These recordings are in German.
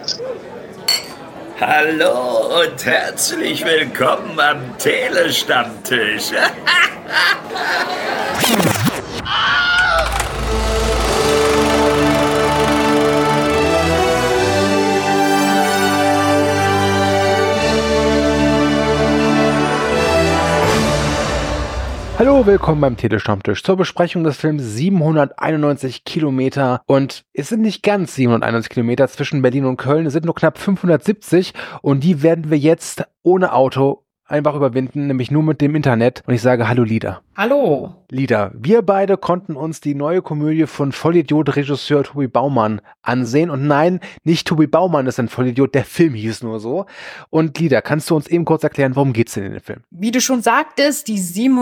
Hallo und herzlich willkommen am Telestammtisch. Hallo, willkommen beim Telestammtisch zur Besprechung des Films 791 Kilometer. Und es sind nicht ganz 791 Kilometer zwischen Berlin und Köln, es sind nur knapp 570 und die werden wir jetzt ohne Auto einfach überwinden, nämlich nur mit dem Internet. Und ich sage Hallo Lida. Hallo. Lida, wir beide konnten uns die neue Komödie von Vollidiot-Regisseur Tobi Baumann ansehen. Und nein, nicht Tobi Baumann ist ein Vollidiot, der Film hieß nur so. Und Lida, kannst du uns eben kurz erklären, worum geht's denn in dem Film? Wie du schon sagtest, die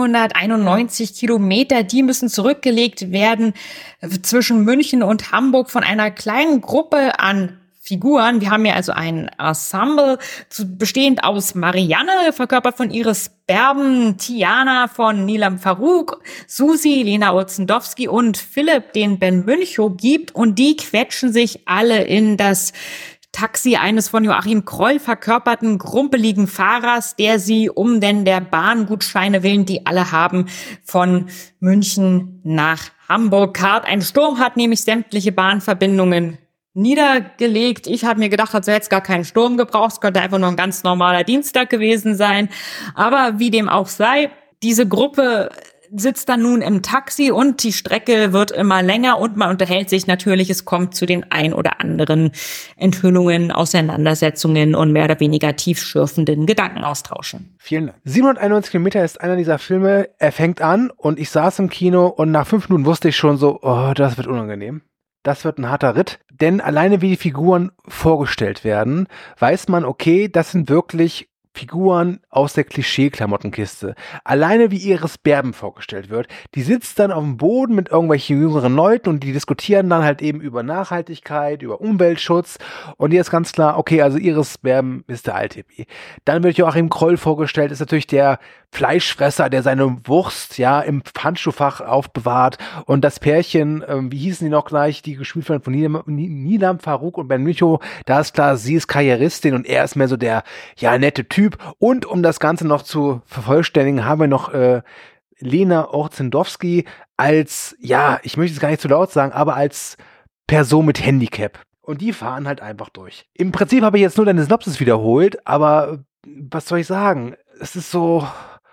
791 Kilometer, die müssen zurückgelegt werden zwischen München und Hamburg von einer kleinen Gruppe an Figuren. Wir haben ja also ein Ensemble, bestehend aus Marianne, verkörpert von Iris Berben, Tiana von Nilam Farouk, Susi, Lena Olzendowski und Philipp, den Ben Münchow gibt. Und die quetschen sich alle in das Taxi eines von Joachim Kroll verkörperten, grumpeligen Fahrers, der sie um denn der Bahngutscheine willen, die alle haben, von München nach Hamburg karrt. Ein Sturm hat nämlich sämtliche Bahnverbindungen niedergelegt. Ich habe mir gedacht, hat jetzt gar keinen Sturm gebraucht. Es könnte einfach nur ein ganz normaler Dienstag gewesen sein. Aber wie dem auch sei, diese Gruppe sitzt dann nun im Taxi und die Strecke wird immer länger und man unterhält sich natürlich. Es kommt zu den ein oder anderen Enthüllungen, Auseinandersetzungen und mehr oder weniger tiefschürfenden Gedankenaustauschen. Vielen Dank. 791 Kilometer ist einer dieser Filme, er fängt an und ich saß im Kino und nach 5 Minuten wusste ich schon so, oh, das wird unangenehm. Das wird ein harter Ritt, denn alleine wie die Figuren vorgestellt werden, weiß man, okay, das sind wirklich Figuren aus der Klischee-Klamottenkiste. Alleine wie Iris Berben vorgestellt wird, die sitzt dann auf dem Boden mit irgendwelchen jüngeren Leuten und die diskutieren dann halt eben über Nachhaltigkeit, über Umweltschutz und hier ist ganz klar, okay, also Iris Berben ist der Althippie. Dann wird Joachim Kroll vorgestellt, ist natürlich der Fleischfresser, der seine Wurst ja im Handschuhfach aufbewahrt und das Pärchen, wie hießen die noch gleich, die gespielt werden von Nilam Farouk und Ben Münchow, da ist klar, sie ist Karrieristin und er ist mehr so der, ja, nette Typ. Und um das Ganze noch zu vervollständigen, haben wir noch Lena Olzendowski als, ja, ich möchte es gar nicht zu laut sagen, aber als Person mit Handicap. Und die fahren halt einfach durch. Im Prinzip habe ich jetzt nur deine Synopsis wiederholt, aber was soll ich sagen? Es ist so,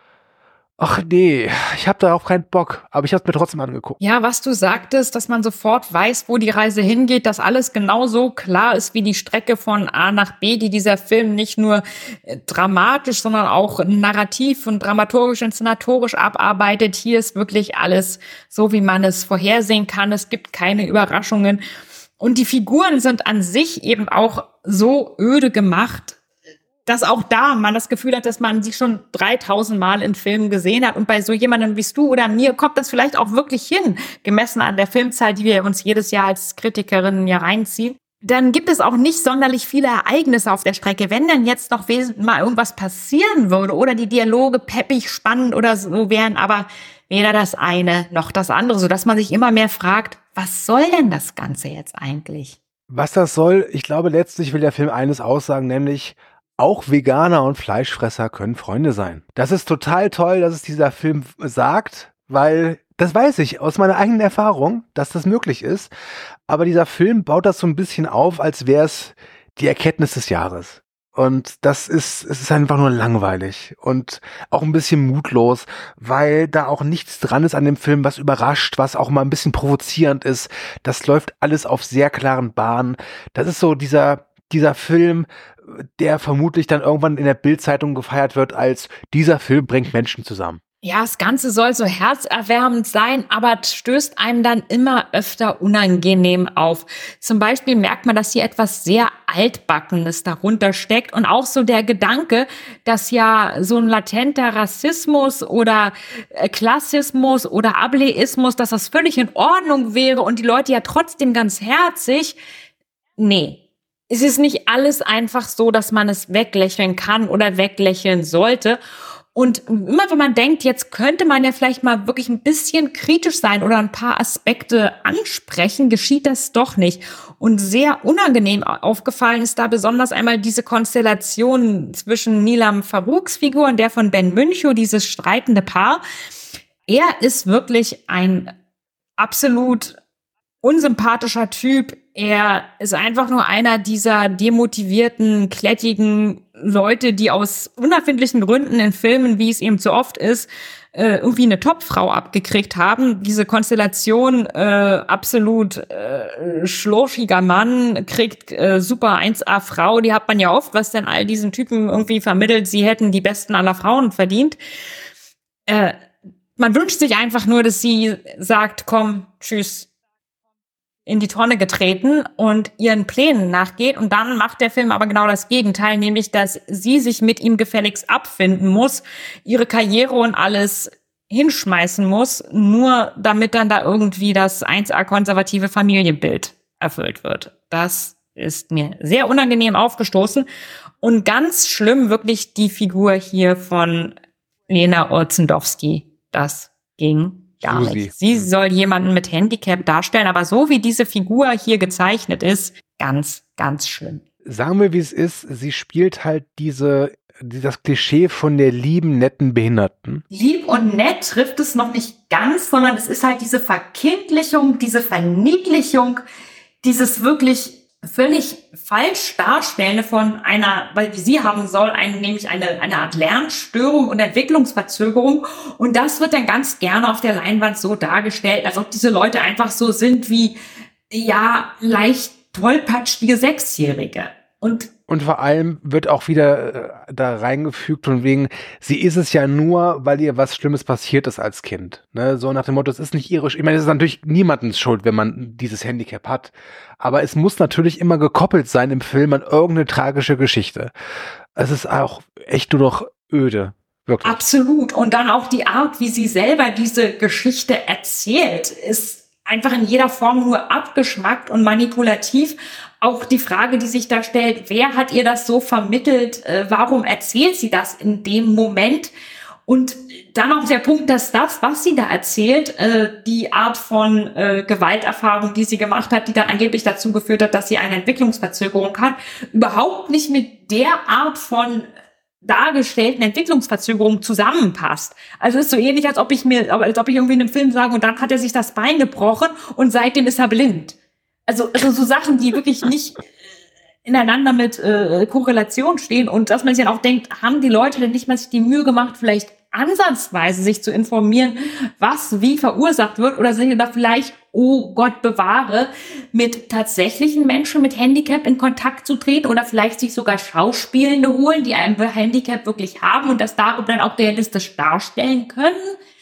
ach nee, ich habe darauf keinen Bock, aber ich habe es mir trotzdem angeguckt. Ja, was du sagtest, dass man sofort weiß, wo die Reise hingeht, dass alles genauso klar ist wie die Strecke von A nach B, die dieser Film nicht nur dramatisch, sondern auch narrativ und dramaturgisch, inszenatorisch abarbeitet. Hier ist wirklich alles so, wie man es vorhersehen kann. Es gibt keine Überraschungen. Und die Figuren sind an sich eben auch so öde gemacht, dass auch da man das Gefühl hat, dass man sie schon 3000 Mal in Filmen gesehen hat. Und bei so jemandem wie du oder mir kommt das vielleicht auch wirklich hin, gemessen an der Filmzahl, die wir uns jedes Jahr als Kritikerinnen ja reinziehen. Dann gibt es auch nicht sonderlich viele Ereignisse auf der Strecke. Wenn dann jetzt noch mal irgendwas passieren würde oder die Dialoge peppig, spannend oder so wären, aber weder das eine noch das andere, sodass man sich immer mehr fragt, was soll denn das Ganze jetzt eigentlich? Was das soll, ich glaube, letztlich will der Film eines aussagen, nämlich auch Veganer und Fleischfresser können Freunde sein. Das ist total toll, dass es dieser Film sagt, weil das weiß ich aus meiner eigenen Erfahrung, dass das möglich ist. Aber dieser Film baut das so ein bisschen auf, als wäre es die Erkenntnis des Jahres. Und es ist einfach nur langweilig und auch ein bisschen mutlos, weil da auch nichts dran ist an dem Film, was überrascht, was auch mal ein bisschen provozierend ist. Das läuft alles auf sehr klaren Bahnen. Das ist so dieser Film, der vermutlich dann irgendwann in der Bild-Zeitung gefeiert wird als dieser Film bringt Menschen zusammen. Ja, das Ganze soll so herzerwärmend sein, aber stößt einem dann immer öfter unangenehm auf. Zum Beispiel merkt man, dass hier etwas sehr Altbackenes darunter steckt und auch so der Gedanke, dass ja so ein latenter Rassismus oder Klassismus oder Ableismus, dass das völlig in Ordnung wäre und die Leute ja trotzdem ganz herzig. Nee. Es ist nicht alles einfach so, dass man es weglächeln kann oder weglächeln sollte. Und immer wenn man denkt, jetzt könnte man ja vielleicht mal wirklich ein bisschen kritisch sein oder ein paar Aspekte ansprechen, geschieht das doch nicht. Und sehr unangenehm aufgefallen ist da besonders einmal diese Konstellation zwischen Nilam Faruqs Figur und der von Ben Münchow, dieses streitende Paar. Er ist wirklich ein absolut unsympathischer Typ. Er ist einfach nur einer dieser demotivierten, klettigen Leute, die aus unerfindlichen Gründen in Filmen, wie es eben so oft ist, irgendwie eine Topfrau abgekriegt haben. Diese Konstellation, absolut schlurfiger Mann, kriegt super 1A-Frau, die hat man ja oft, was denn all diesen Typen irgendwie vermittelt, sie hätten die besten aller Frauen verdient. Man wünscht sich einfach nur, dass sie sagt, komm, tschüss, in die Tonne getreten und ihren Plänen nachgeht. Und dann macht der Film aber genau das Gegenteil, nämlich, dass sie sich mit ihm gefälligst abfinden muss, ihre Karriere und alles hinschmeißen muss, nur damit dann da irgendwie das 1A konservative Familienbild erfüllt wird. Das ist mir sehr unangenehm aufgestoßen. Und ganz schlimm wirklich die Figur hier von Lena Olzendowski. Das ging gar nicht. Sie soll jemanden mit Handicap darstellen, aber so wie diese Figur hier gezeichnet ist, ganz, ganz schlimm. Sagen wir, wie es ist, sie spielt halt das Klischee von der lieben, netten Behinderten. Lieb und nett trifft es noch nicht ganz, sondern es ist halt diese Verkindlichung, diese Verniedlichung, dieses wirklich völlig falsch Darstellende von einer, weil sie haben soll, nämlich eine Art Lernstörung und Entwicklungsverzögerung. Und das wird dann ganz gerne auf der Leinwand so dargestellt, als ob diese Leute einfach so sind wie, ja, leicht tollpatschige Sechsjährige. Und vor allem wird auch wieder da reingefügt von wegen, sie ist es ja nur, weil ihr was Schlimmes passiert ist als Kind. Ne? So nach dem Motto, es ist nicht ihre Schuld. Ich meine, es ist natürlich niemandens Schuld, wenn man dieses Handicap hat. Aber es muss natürlich immer gekoppelt sein im Film an irgendeine tragische Geschichte. Es ist auch echt nur noch öde. Wirklich. Absolut. Und dann auch die Art, wie sie selber diese Geschichte erzählt, ist einfach in jeder Form nur abgeschmackt und manipulativ. Auch die Frage, die sich da stellt, wer hat ihr das so vermittelt? Warum erzählt sie das in dem Moment? Und dann auch der Punkt, dass das, was sie da erzählt, die Art von Gewalterfahrung, die sie gemacht hat, die dann angeblich dazu geführt hat, dass sie eine Entwicklungsverzögerung hat, überhaupt nicht mit der Art von dargestellten Entwicklungsverzögerung zusammenpasst. Also es ist so ähnlich, als ob ich irgendwie in einem Film sage, und dann hat er sich das Bein gebrochen und seitdem ist er blind. Also so Sachen, die wirklich nicht ineinander mit Korrelation stehen, und dass man sich dann auch denkt, haben die Leute denn nicht mal sich die Mühe gemacht, vielleicht ansatzweise sich zu informieren, was wie verursacht wird, oder sind da vielleicht, oh Gott bewahre, mit tatsächlichen Menschen mit Handicap in Kontakt zu treten oder vielleicht sich sogar Schauspielende holen, die ein Handicap wirklich haben und das darüber dann auch realistisch darstellen können.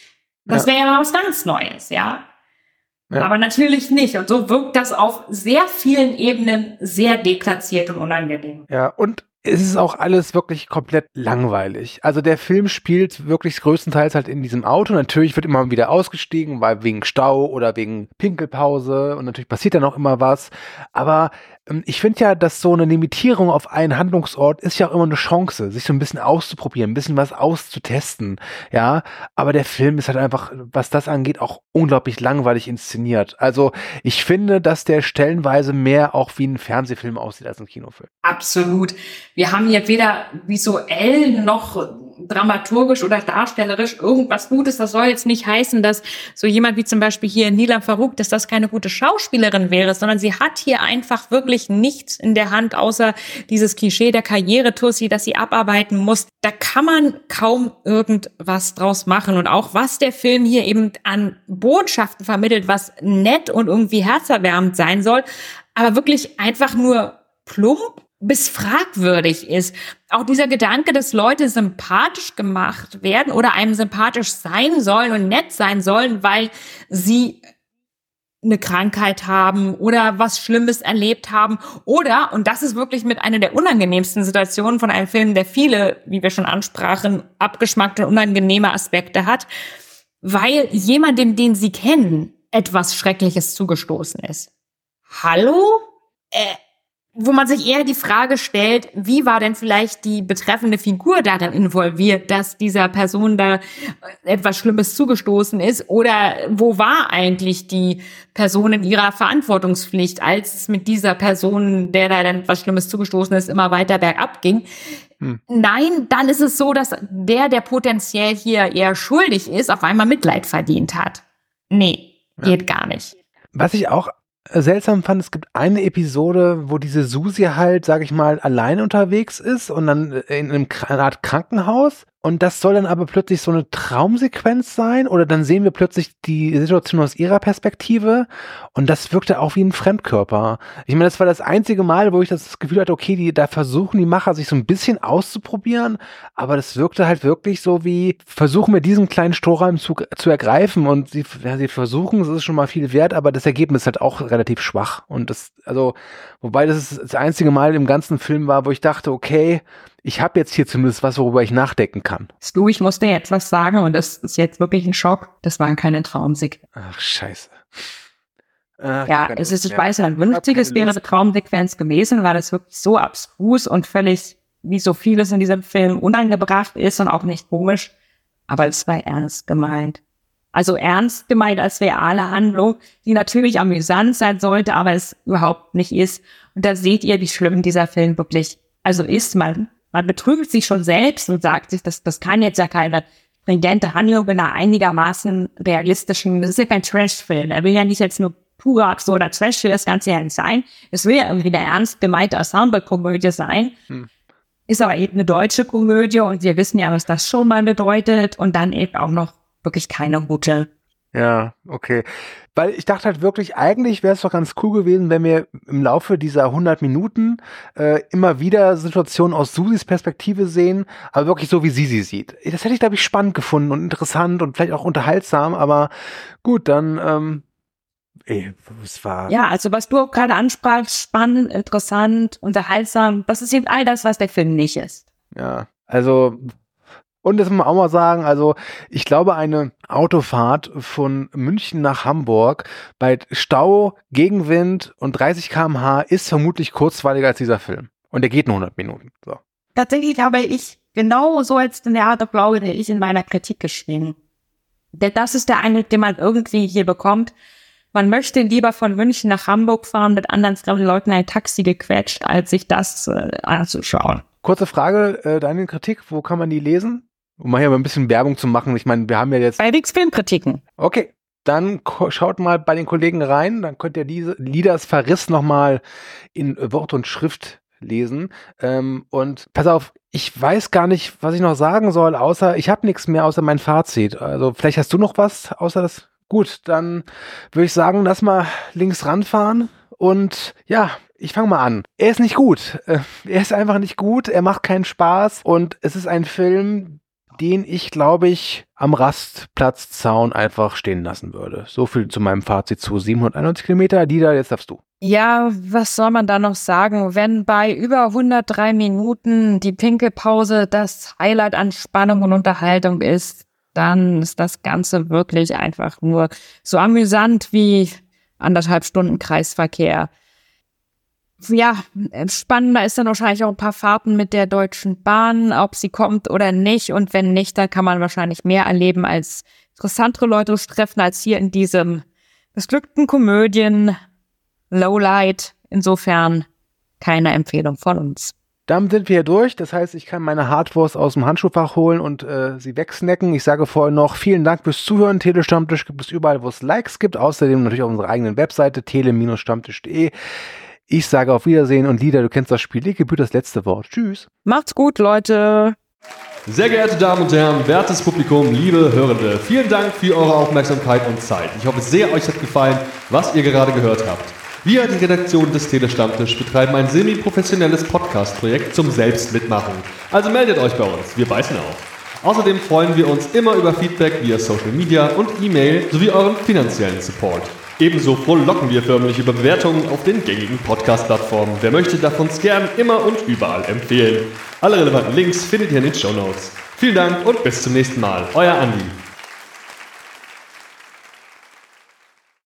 Das wäre ja mal was ganz Neues, ja. Aber natürlich nicht. Und so wirkt das auf sehr vielen Ebenen sehr deplatziert und unangenehm. Ja, und es ist auch alles wirklich komplett langweilig. Also der Film spielt wirklich größtenteils halt in diesem Auto. Natürlich wird immer wieder ausgestiegen, weil wegen Stau oder wegen Pinkelpause, und natürlich passiert dann auch immer was. Aber ich finde ja, dass so eine Limitierung auf einen Handlungsort ist ja auch immer eine Chance, sich so ein bisschen auszuprobieren, ein bisschen was auszutesten, ja. Aber der Film ist halt einfach, was das angeht, auch unglaublich langweilig inszeniert. Also ich finde, dass der stellenweise mehr auch wie ein Fernsehfilm aussieht als ein Kinofilm. Absolut. Wir haben hier weder visuell noch dramaturgisch oder darstellerisch irgendwas Gutes. Das soll jetzt nicht heißen, dass so jemand wie zum Beispiel hier Nilam Faruq, dass das keine gute Schauspielerin wäre, sondern sie hat hier einfach wirklich nichts in der Hand, außer dieses Klischee der Karrieretussi, das sie abarbeiten muss. Da kann man kaum irgendwas draus machen. Und auch was der Film hier eben an Botschaften vermittelt, was nett und irgendwie herzerwärmend sein soll, aber wirklich einfach nur plump bis fragwürdig ist. Auch dieser Gedanke, dass Leute sympathisch gemacht werden oder einem sympathisch sein sollen und nett sein sollen, weil sie eine Krankheit haben oder was Schlimmes erlebt haben oder, und das ist wirklich mit einer der unangenehmsten Situationen von einem Film, der viele, wie wir schon ansprachen, abgeschmackte und unangenehme Aspekte hat, weil jemandem, den sie kennen, etwas Schreckliches zugestoßen ist. Hallo? wo man sich eher die Frage stellt, wie war denn vielleicht die betreffende Figur darin involviert, dass dieser Person da etwas Schlimmes zugestoßen ist, oder wo war eigentlich die Person in ihrer Verantwortungspflicht, als es mit dieser Person, der da dann etwas Schlimmes zugestoßen ist, immer weiter bergab ging. Nein, dann ist es so, dass der potenziell hier eher schuldig ist, auf einmal Mitleid verdient hat. Nee, geht gar nicht. Was ich auch seltsam fand, es gibt eine Episode, wo diese Susi halt, sag ich mal, alleine unterwegs ist und dann in einer Art Krankenhaus, und das soll dann aber plötzlich so eine Traumsequenz sein, oder dann sehen wir plötzlich die Situation aus ihrer Perspektive, und das wirkte auch wie ein Fremdkörper. Ich meine, das war das einzige Mal, wo ich das Gefühl hatte, okay, da versuchen die Macher sich so ein bisschen auszuprobieren, aber das wirkte halt wirklich so wie, versuchen wir diesen kleinen Strohhalm zu ergreifen, und sie versuchen, es ist schon mal viel wert, aber das Ergebnis ist halt auch relativ schwach, und wobei das das einzige Mal im ganzen Film war, wo ich dachte, okay, ich habe jetzt hier zumindest was, worüber ich nachdenken kann. Stu, ich musste jetzt was sagen, und das ist jetzt wirklich ein Schock. Das waren keine Traumsequenzen. Ach, scheiße. Ich weiß ja, ein vernünftiges wäre eine Traumsequenz gewesen, weil das wirklich so abstrus und völlig, wie so vieles in diesem Film, unangebracht ist und auch nicht komisch. Aber es war ernst gemeint. Also ernst gemeint als reale Handlung, die natürlich amüsant sein sollte, aber es überhaupt nicht ist. Und da seht ihr, wie schlimm dieser Film wirklich ist. Man betrügt sich schon selbst und sagt sich, das kann jetzt ja keine stringente Handlung in einer einigermaßen realistischen, das ist ja kein Trash-Film. Er will ja nicht jetzt nur pure absurder Trash, will das Ganze ja nicht sein. Es will ja irgendwie eine ernst gemeinte Ensemble-Komödie sein. Ist aber eben eine deutsche Komödie, und wir wissen ja, was das schon mal bedeutet, und dann eben auch noch wirklich keine gute. Ja, okay. Weil ich dachte halt wirklich, eigentlich wäre es doch ganz cool gewesen, wenn wir im Laufe dieser 100 Minuten immer wieder Situationen aus Susis Perspektive sehen, aber wirklich so, wie sie sieht. Das hätte ich, glaube ich, spannend gefunden und interessant und vielleicht auch unterhaltsam, aber gut, dann, es war... Ja, also was du auch gerade ansprachst, spannend, interessant, unterhaltsam, das ist eben all das, was der Film nicht ist. Ja, also... Und das muss man auch mal sagen, also ich glaube, eine Autofahrt von München nach Hamburg bei Stau, Gegenwind und 30 km/h ist vermutlich kurzweiliger als dieser Film. Und der geht nur 100 Minuten. So. Tatsächlich habe ich genau so als in der Art und Glaube, der ich in meiner Kritik geschrieben. Denn das ist der Eindruck, den man irgendwie hier bekommt. Man möchte lieber von München nach Hamburg fahren, mit anderen fremden Leuten ein Taxi gequetscht, als sich das anzuschauen. Kurze Frage, deine Kritik, wo kann man die lesen? Um mal hier mal ein bisschen Werbung zu machen. Ich meine, wir haben ja jetzt... Bei Wix Filmkritiken. Okay, dann schaut mal bei den Kollegen rein. Dann könnt ihr diese Lieders Verriss nochmal in Wort und Schrift lesen. Und pass auf, ich weiß gar nicht, was ich noch sagen soll, außer ich habe nichts mehr außer mein Fazit. Also vielleicht hast du noch was, außer das... Gut, dann würde ich sagen, lass mal links ranfahren. Und ja, ich fange mal an. Er ist nicht gut. Er ist einfach nicht gut. Er macht keinen Spaß. Und es ist ein Film, den ich, glaube ich, am Rastplatzzaun einfach stehen lassen würde. So viel zu meinem Fazit zu 791 Kilometer. Dieter, jetzt darfst du. Ja, was soll man da noch sagen? Wenn bei über 103 Minuten die Pinkelpause das Highlight an Spannung und Unterhaltung ist, dann ist das Ganze wirklich einfach nur so amüsant wie 1,5 Stunden Kreisverkehr. Ja, spannender ist dann wahrscheinlich auch ein paar Fahrten mit der Deutschen Bahn, ob sie kommt oder nicht. Und wenn nicht, dann kann man wahrscheinlich mehr erleben, als interessantere Leute treffen, als hier in diesem missglückten Komödien Lowlight. Insofern keine Empfehlung von uns. Damit sind wir hier durch. Das heißt, ich kann meine Hardwurst aus dem Handschuhfach holen und sie wegsnacken. Ich sage vorher noch vielen Dank fürs Zuhören. Telestammtisch gibt es überall, wo es Likes gibt. Außerdem natürlich auf unserer eigenen Webseite tele-stammtisch.de. Ich sage auf Wiedersehen und Lieder, du kennst das Spiel. Dir gebührt das letzte Wort. Tschüss. Macht's gut, Leute. Sehr geehrte Damen und Herren, wertes Publikum, liebe Hörende, vielen Dank für eure Aufmerksamkeit und Zeit. Ich hoffe sehr, euch hat gefallen, was ihr gerade gehört habt. Wir, die Redaktion des Telestammtisch, betreiben ein semi-professionelles Podcast-Projekt zum Selbstmitmachen. Also meldet euch bei uns, wir beißen auf. Außerdem freuen wir uns immer über Feedback via Social Media und E-Mail sowie euren finanziellen Support. Ebenso frohlocken wir förmlich über Bewertungen auf den gängigen Podcast-Plattformen. Wer möchte, darf uns gern immer und überall empfehlen. Alle relevanten Links findet ihr in den Shownotes. Vielen Dank und bis zum nächsten Mal. Euer Andi.